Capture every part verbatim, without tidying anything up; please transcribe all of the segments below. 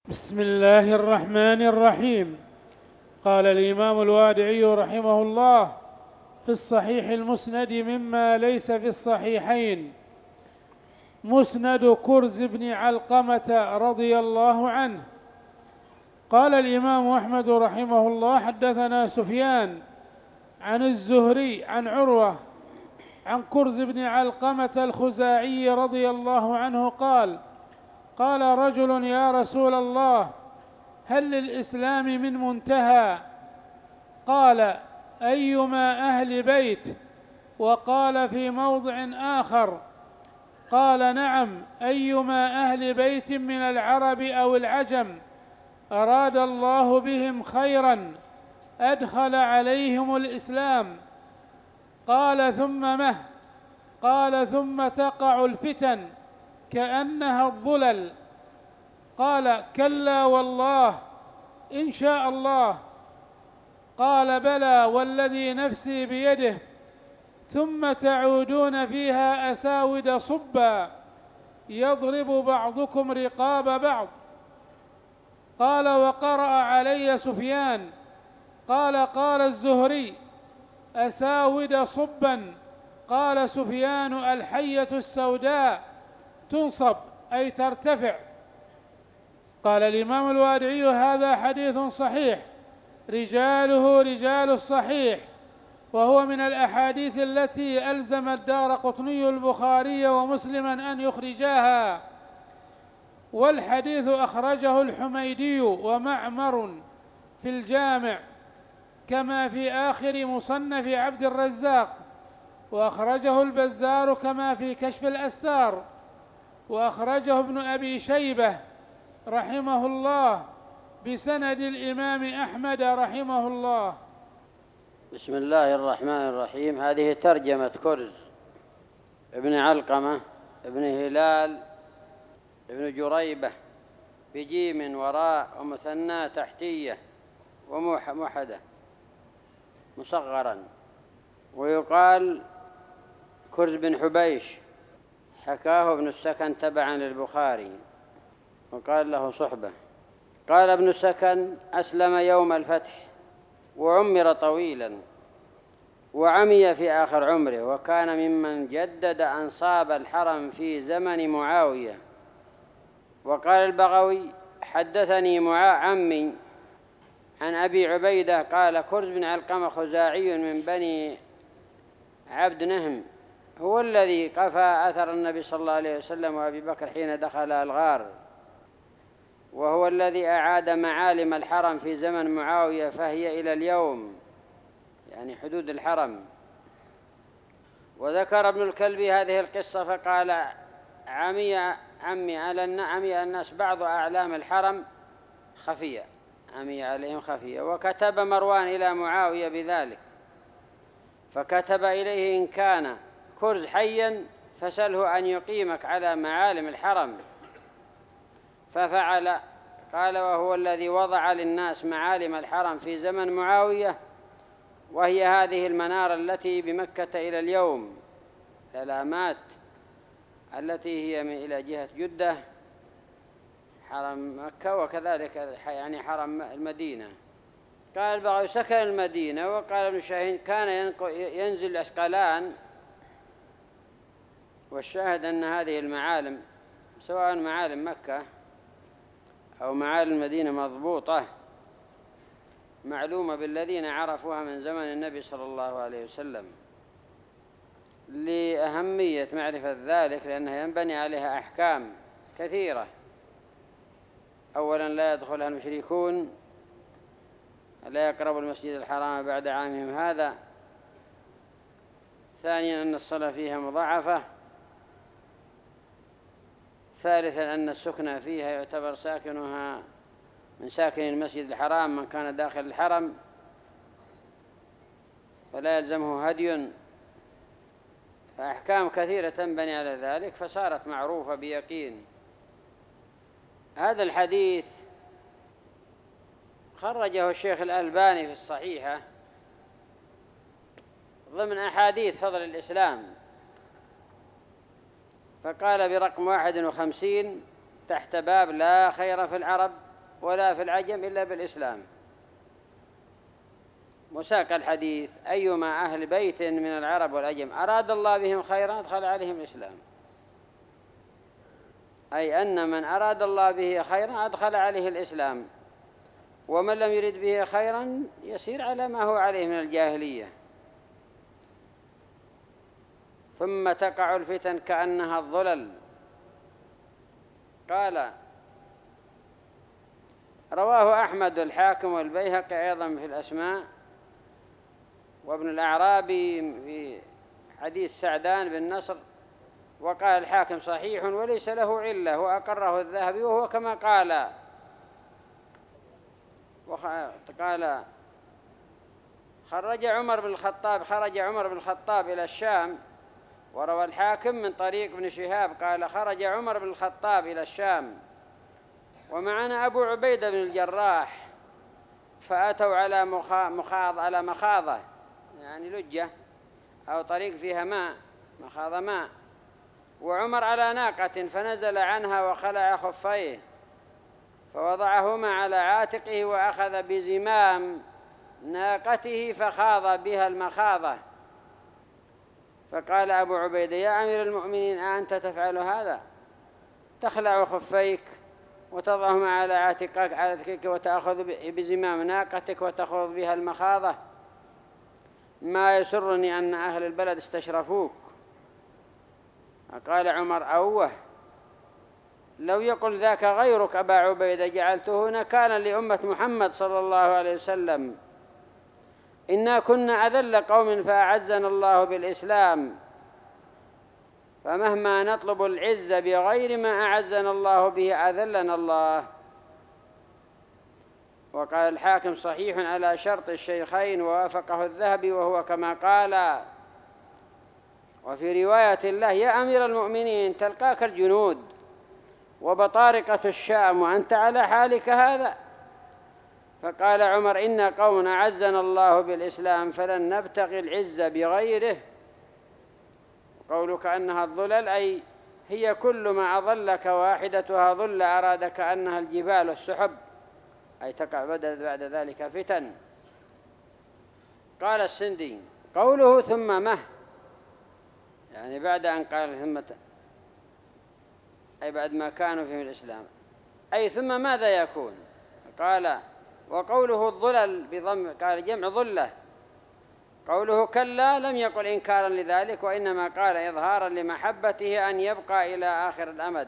بسم الله الرحمن الرحيم. قال الإمام الوادعي رحمه الله في الصحيح المسند مما ليس في الصحيحين: مسند كرز بن علقمة رضي الله عنه. قال الإمام أحمد رحمه الله: حدثنا سفيان عن الزهري عن عروة عن كرز بن علقمة الخزاعي رضي الله عنه قال: قال رجل: يا رسول الله، هل للإسلام من منتهى؟ قال: أيما أهل بيت؟ وقال في موضع آخر: قال: نعم، أيما أهل بيت من العرب أو العجم أراد الله بهم خيرا أدخل عليهم الإسلام. قال: ثم مه؟ قال: ثم تقع الفتن كأنها الظلل. قال: كلا والله، إن شاء الله. قال: بلى والذي نفسي بيده، ثم تعودون فيها أساود صبا يضرب بعضكم رقاب بعض. قال: وقرأ علي سفيان. قال: قال الزهري: أساود صبا. قال سفيان: الحية السوداء تنصب أي ترتفع. قال الإمام الوادعي: هذا حديث صحيح، رجاله رجال الصحيح، وهو من الأحاديث التي ألزم الدارقطني البخاري ومسلما أن يخرجاها. والحديث أخرجه الحميدي ومعمر في الجامع، كما في آخر مصنف عبد الرزاق، وأخرجه البزار كما في كشف الأستار، وأخرجه ابن أبي شيبة رحمه الله بسند الإمام أحمد رحمه الله. بسم الله الرحمن الرحيم. هذه ترجمة كرز ابن علقمة ابن هلال ابن جريبة بجيم وراء ومثنى تحتية وموحدة مصغرا. ويقال كرز بن حبيش، حكاه ابن السكن تبعا للبخاري، وقال له صحبة. قال ابن السكن: أسلم يوم الفتح وعمر طويلا، وعمي في آخر عمره، وكان ممن جدد أنصاب الحرم في زمن معاوية. وقال البغوي: حدثني معا عمي عن أبي عبيدة قال: كرز بن علقمة خزاعي من بني عبد نهم، هو الذي قفى أثر النبي صلى الله عليه وسلم وأبي بكر حين دخل الغار، وهو الذي أعاد معالم الحرم في زمن معاوية، فهي إلى اليوم، يعني حدود الحرم. وذكر ابن الكلبي هذه القصة فقال: عمي عمي على عمي الناس بعض أعلام الحرم خفية، عمي عليهم خفية. وكتب مروان إلى معاوية بذلك، فكتب إليه: إن كان كرز حيا فسله أن يقيمك على معالم الحرم. ففعل. قال: وهو الذي وضع للناس معالم الحرم في زمن معاوية، وهي هذه المنارة التي بمكة إلى اليوم، العلامات التي هي من إلى جهة جدة حرم مكة، وكذلك يعني حرم المدينة. قال البغوي: سكن المدينة. وقال ابن شاهين: كان ينزل أسقلان. والشاهد أن هذه المعالم سواء معالم مكة أو معالم المدينة مضبوطة معلومة بالذين عرفوها من زمن النبي صلى الله عليه وسلم، لأهمية معرفة ذلك، لأنها ينبني عليها أحكام كثيرة. أولا: لا يدخلها المشركون، لا يقربوا المسجد الحرام بعد عامهم هذا. ثانيا: أن الصلاة فيها مضاعفة. ثالثا: أن السكن فيها يعتبر ساكنها من ساكن المسجد الحرام من كان داخل الحرم، فلا يلزمه هدي. فأحكام كثيرة تنبني على ذلك، فصارت معروفة بيقين. هذا الحديث خرجه الشيخ الألباني في الصحيحة ضمن أحاديث فضل الإسلام، فقال برقم واحد وخمسين تحت باب لا خير في العرب ولا في العجم إلا بالإسلام. وساق الحديث: أيما أهل بيت من العرب والعجم أراد الله بهم خيرا أدخل عليهم الإسلام، أي أن من أراد الله به خيرا أدخل عليه الإسلام، ومن لم يرد به خيرا يسير على ما هو عليه من الجاهلية. ثم تقع الفتن كأنها الظلل. قال: رواه أحمد الحاكم والبيهقي أيضا في الأسماء، وابن الأعرابي في حديث سعدان بن نصر، وقال الحاكم صحيح وليس له علة، وأقره الذهبي وهو كما قال. قال: خرج عمر بن الخطاب خرج عمر بن الخطاب إلى الشام. وروى الحاكم من طريق ابن شهاب قال: خرج عمر بن الخطاب إلى الشام ومعنا أبو عبيدة بن الجراح، فأتوا على مخاض على مخاضة، يعني لجة أو طريق فيها ماء، مخاض ماء، وعمر على ناقة، فنزل عنها وخلع خفيه فوضعهما على عاتقه وأخذ بزمام ناقته فخاض بها المخاضة. فقال أبو عبيدة: يا أمير المؤمنين، أنت تفعل هذا؟ تخلع خفيك وتضعهما على عاتقك وتأخذ بزمام ناقتك وتخوض بها المخاضة؟ ما يسرني أن أهل البلد استشرفوك. قال عمر: أوه، لو يقول ذاك غيرك أبا عبيدة جعلته نكالا لأمة محمد صلى الله عليه وسلم. إنا كنا أذل قوم فأعزنا الله بالإسلام، فمهما نطلب العزة بغير ما أعزنا الله به أذلنا الله. وقال الحاكم صحيح على شرط الشيخين ووافقه الذهبي وهو كما قال. وفي رواية الله: يا أمير المؤمنين، تلقاك الجنود وبطارقة الشام وأنت على حالك هذا. فقال عمر: إنا قوم أعزنا الله بالإسلام فلن نبتغي العزة بغيره. قولك أنها الظلل أي هي كل ما أظلك واحدتها ظل أراد كأنها الجبال والسحب، أي تقع بعد ذلك فتن. قال السندي: قوله ثم مه، يعني بعد أن قال ثم ت... أي بعد ما كانوا في الإسلام، أي ثم ماذا يكون؟ قال: وقوله الظلل بضم، قال جمع ظلة. قوله كلا لم يقل إنكارا لذلك، وإنما قال إظهارا لمحبته أن يبقى إلى آخر الأمد.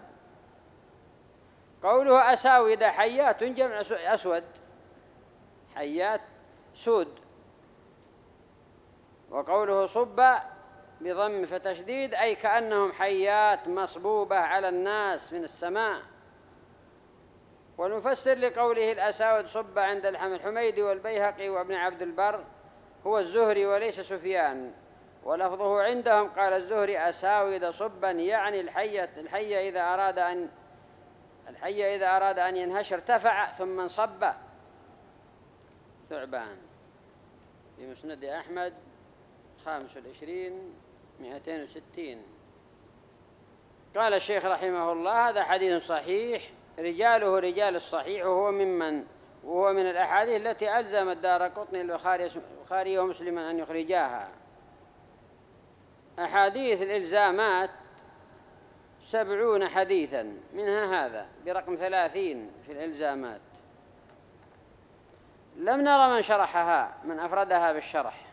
قوله أساود حيات جمع أسود، حيات سود. وقوله صب بضم فتشديد أي كأنهم حيات مصبوبة على الناس من السماء. والمفسر لقوله الأساود صب عند الحميدي والبيهقي وابن عبد البر هو الزهري وليس سفيان، ولفظه عندهم قال الزهري: أساود صبا، يعني الحية الحية إذا أراد أن الحية إذا أراد أن ينهش ارتفع ثم انصب. ثعبان في مسند أحمد خامس والعشرين مئتين وستين. قال الشيخ رحمه الله: هذا حديث صحيح رجاله رجال الصحيح، وهو ممن وهو من الأحاديث التي ألزم الدارقطني البخاري ومسلما أن يخرجاها. أحاديث الإلزامات سبعون حديثا، منها هذا برقم ثلاثين في الإلزامات. لم نرى من شرحها، من أفردها بالشرح،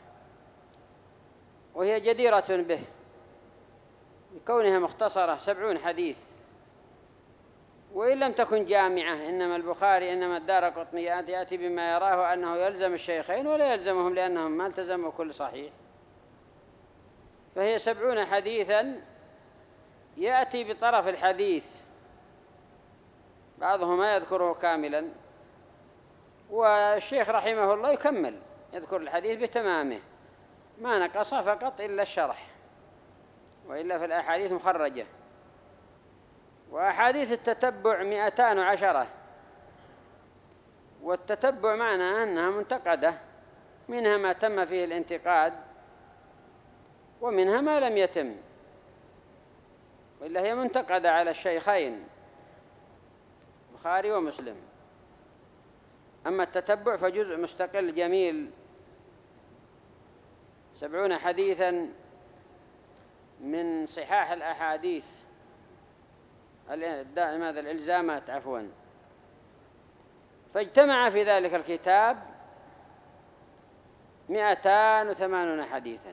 وهي جديرة به بكونها مختصرة سبعون حديث، وإن لم تكن جامعة. إنما البخاري إنما الدارقطني يأتي بما يراه أنه يلزم الشيخين ولا يلزمهم لأنهم ما التزموا كل صحيح. فهي سبعون حديثا يأتي بطرف الحديث، بعضهم ما يذكره كاملا، والشيخ رحمه الله يكمل يذكر الحديث بتمامه، ما نقص فقط إلا الشرح، وإلا في الأحاديث مخرجة. وأحاديث التتبع مئتان وعشرة، والتتبع معناه أنها منتقدة، منها ما تم فيه الانتقاد ومنها ما لم يتم، وإلا هي منتقدة على الشيخين البخاري ومسلم. أما التتبع فجزء مستقل جميل، سبعون حديثا من صحاح الأحاديث ماذا الإلزامات عفوا، فاجتمع في ذلك الكتاب مئتان وثمانون حديثا،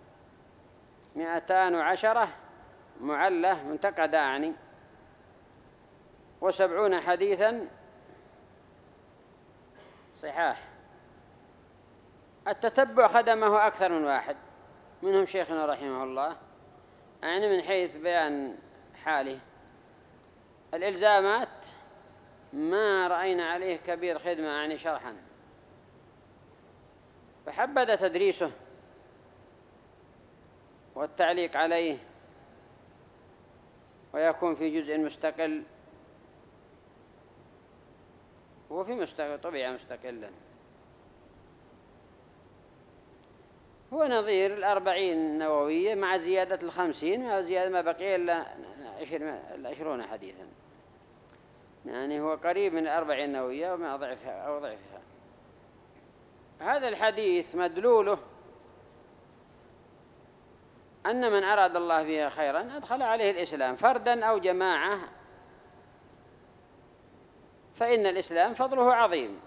مئتان وعشرة معلة منتقدة يعني، وسبعون حديثا صحاح. التتبع خدمه أكثر من واحد، منهم شيخنا رحمه الله، يعني من حيث بيان حاله. الإلزامات ما رأينا عليه كبير خدمة يعني شرحا، فحبذا تدريسه والتعليق عليه، ويكون في جزء مستقل وفي مستقل طبيعة مستقلا. هو نظير الأربعين النووية مع زيادة الخمسين، مع زيادة ما بقي إلا عشرون حديثا، يعني هو قريب من الأربعين النووية وما ضعفها أو ضعفها. هذا الحديث مدلوله أن من أراد الله به خيرا أدخل عليه الإسلام فردا أو جماعة، فإن الإسلام فضله عظيم.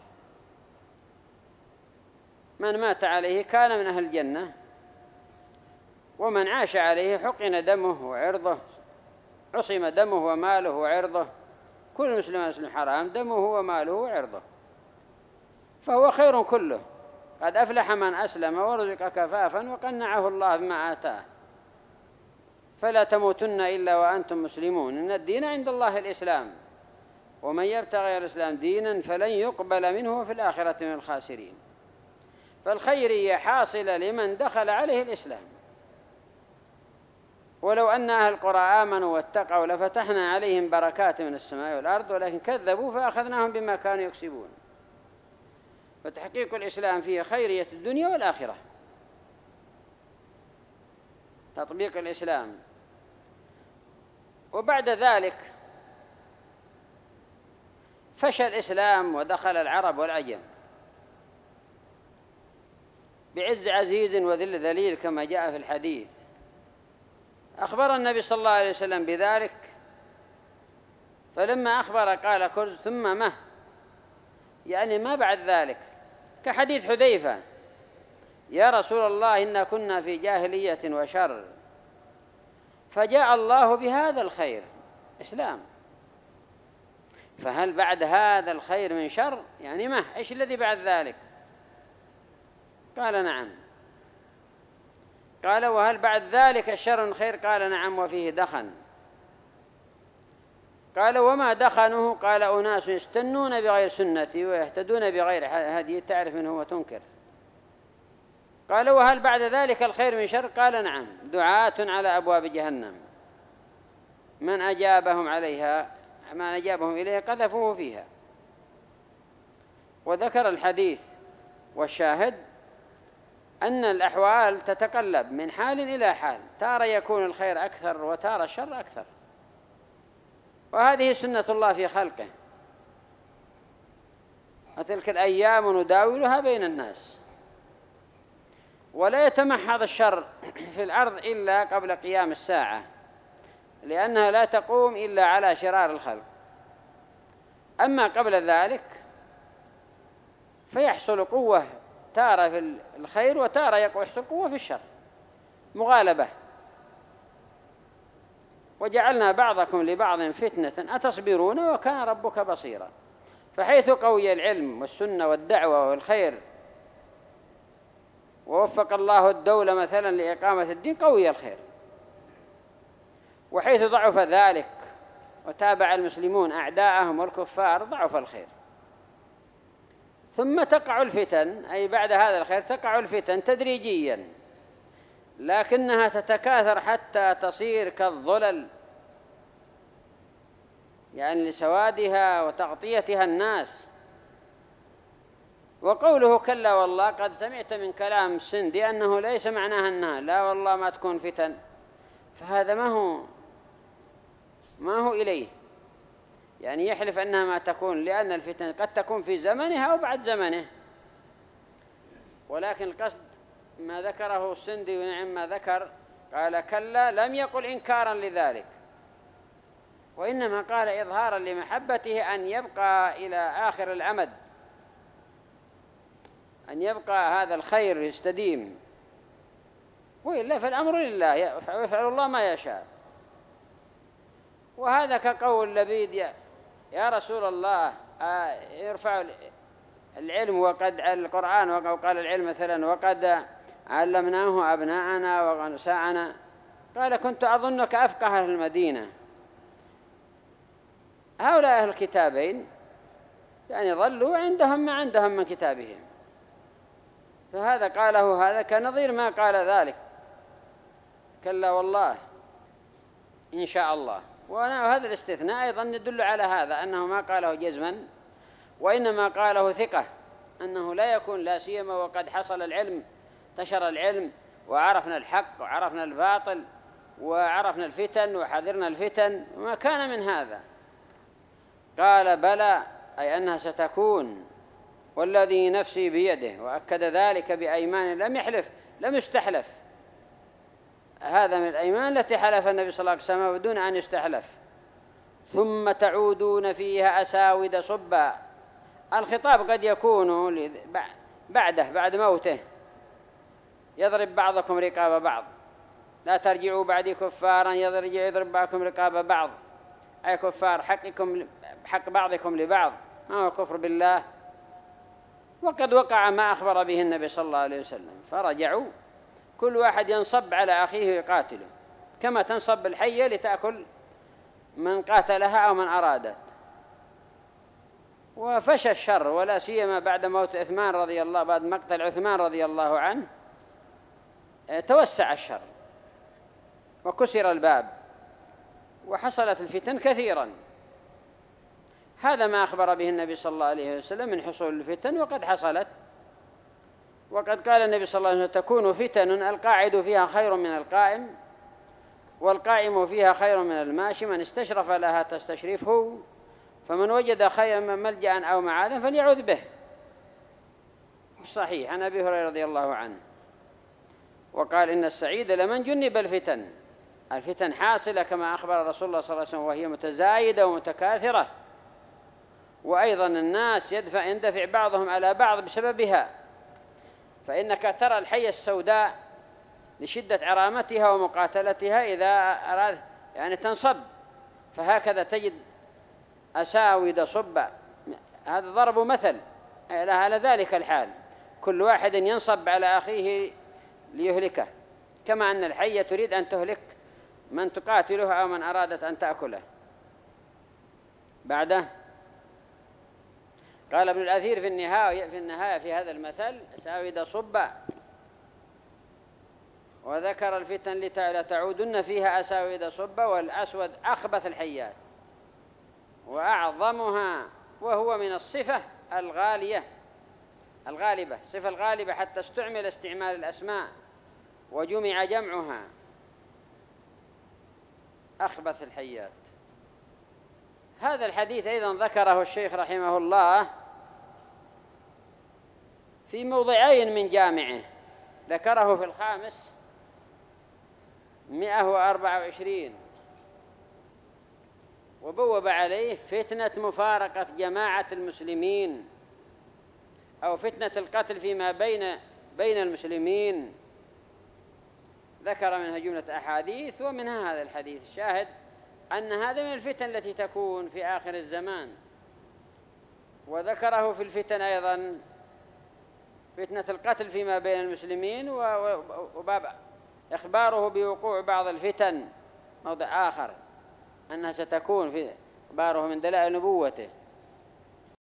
من مات عليه كان من أهل الجنة، ومن عاش عليه حقن دمه وعرضه، عصم دمه وماله وعرضه، كل مسلم مسلم حرام دمه وماله وعرضه، فهو خير كله. قد أفلح من أسلم ورزق كفافا وقنعه الله بما آتاه، فلا تموتن إلا وأنتم مسلمون، إن الدين عند الله الإسلام، ومن يبتغي غير الإسلام دينا فلن يقبل منه في الآخرة من الخاسرين. فالخيرية حاصلة لمن دخل عليه الإسلام. ولو أن أهل القرى آمنوا واتقوا لفتحنا عليهم بركات من السماء والأرض، ولكن كذبوا فأخذناهم بما كانوا يكسبون. فتحقيق الإسلام فيه خيرية الدنيا والآخرة، تطبيق الإسلام. وبعد ذلك فشى الإسلام ودخل العرب والعجم بعز عزيز وذل ذليل كما جاء في الحديث. أخبر النبي صلى الله عليه وسلم بذلك، فلما أخبر قال كرز ثم ما، يعني ما بعد ذلك، كحديث حذيفة: يا رسول الله إنا كنا في جاهلية وشر، فجاء الله بهذا الخير إسلام، فهل بعد هذا الخير من شر؟ يعني ما إيش الذي بعد ذلك؟ قال نعم. قال وهل بعد ذلك الشر من خير؟ قال نعم وفيه دخن. قال وما دخنه؟ قال أناس يستنون بغير سنتي ويهتدون بغير هدي تعرف منه وتنكر. قال وهل بعد ذلك الخير من شر؟ قال نعم، دعاة على أبواب جهنم من أجابهم عليها من أجابهم إليها قذفوه فيها. وذكر الحديث والشاهد أن الأحوال تتقلب من حال إلى حال، تارة يكون الخير أكثر وتارة الشر أكثر، وهذه سنة الله في خلقه، وتلك الأيام نداولها بين الناس. ولا يتمحض الشر في الأرض إلا قبل قيام الساعة، لأنها لا تقوم إلا على شرار الخلق. أما قبل ذلك فيحصل قوة تارة في الخير وتارة يحصل قوة في الشر، مغالبة. وجعلنا بعضكم لبعض فتنة أتصبرون وكان ربك بصيرا. فحيث قوي العلم والسنة والدعوة والخير ووفق الله الدولة مثلا لإقامة الدين قوي الخير، وحيث ضعف ذلك وتابع المسلمون أعداءهم والكفار ضعف الخير. ثم تقع الفتن، أي بعد هذا الخير تقع الفتن تدريجيا، لكنها تتكاثر حتى تصير كالظلل، يعني لسوادها وتغطيتها الناس. وقوله كلا والله قد سمعت من كلام السندي أنه ليس معناها أنها لا والله ما تكون فتن، فهذا ما هو ما هو إليه، يعني يحلف أنها ما تكون، لأن الفتن قد تكون في زمنها أو بعد زمنه. ولكن القصد ما ذكره السندي ونعم ما ذكر، قال كلا، لم يقل إنكارا لذلك، وإنما قال إظهارا لمحبته أن يبقى إلى آخر الأمد، أن يبقى هذا الخير يستديم، وإلا فالأمر لله ويفعل الله ما يشاء. وهذا كقول لبيد يا, يا رسول الله يرفع العلم وقد القرآن، وقال العلم مثلا وقد علمناه أبناءنا ونساءنا، قال كنت أظنك أفقه أهل المدينة. هؤلاء أهل الكتابين يعني ظلوا عندهم ما عندهم من كتابهم، فهذا قاله هذا كنظير ما قال ذلك كلا والله إن شاء الله. وهذا الاستثناء أيضا يدل على هذا، أنه ما قاله جزما، وإنما قاله ثقة أنه لا يكون، لا سيما وقد حصل العلم، انتشر العلم وعرفنا الحق وعرفنا الباطل وعرفنا الفتن وحذرنا الفتن، وما كان من هذا. قال بلى، أي أنها ستكون، والذي نفسي بيده، وأكد ذلك بأيمان لم يحلف، لم يستحلف. هذا من الأيمان التي حلف النبي صلى الله عليه وسلم بدون أن يستحلف. ثم تعودون فيها أساود صبا، الخطاب قد يكون بعده، بعد موته، يضرب بعضكم رقاب بعض، لا ترجعوا بعدي كفارا يضرب بعضكم رقاب بعض، أي كفار حقكم حق بعضكم لبعض، ما هو كفر بالله. وقد وقع ما أخبر به النبي صلى الله عليه وسلم، فرجعوا كل واحد ينصب على أخيه يقاتله، كما تنصب الحية لتأكل من قاتلها أو من أرادت. وفشى الشر، ولا سيما بعد موت عثمان رضي الله، بعد مقتل عثمان رضي الله عنه، توسع الشر وكسر الباب وحصلت الفتن كثيرا. هذا ما أخبر به النبي صلى الله عليه وسلم من حصول الفتن، وقد حصلت. وقد قال النبي صلى الله عليه وسلم تكون فتن القاعد فيها خير من القائم، والقائم فيها خير من الماشي، من استشرف لها تستشرفه، فمن وجد خيرا من ملجأ أو معاذا فليعوذ به. صحيح عن أبي هريرة رضي الله عنه، وقال إن السعيد لمن جنب الفتن. الفتن حاصلة كما أخبر رسول الله صلى الله عليه وسلم، وهي متزايدة ومتكاثرة، وأيضا الناس يدفع يندفع بعضهم على بعض بسببها، فإنك ترى الحية السوداء لشدة عرامتها ومقاتلتها إذا أراد يعني تنصب، فهكذا تجد أساود صبا. هذا ضرب مثل على ذلك الحال، كل واحد ينصب على أخيه ليهلكه، كما أن الحية تريد أن تهلك من تقاتله أو من أرادت أن تأكله. بعده قال ابن الأثير في النهاية في النهاية في هذا المثل أساود صبا، وذكر الفتن لتعودن فيها أساود صبا، والأسود أخبث الحيات وأعظمها، وهو من الصفة الغالية الغالبة، صفة الغالبة حتى استعمل استعمال الأسماء وجمع جمعها، أخبث الحيات. هذا الحديث أيضا ذكره الشيخ رحمه الله في موضعين من جامعه، ذكره في الخامس مئة وأربعة وعشرين، وبوب عليه فتنة مفارقة جماعة المسلمين، أو فتنة القتل فيما بين بين المسلمين. ذكر منها جملة أحاديث، ومنها هذا الحديث الشاهد أن هذا من الفتن التي تكون في آخر الزمان. وذكره في الفتن أيضا فتنة القتل فيما بين المسلمين، وباب إخباره بوقوع بعض الفتن موضع آخر، أنها ستكون في إخباره من دلائل نبوته.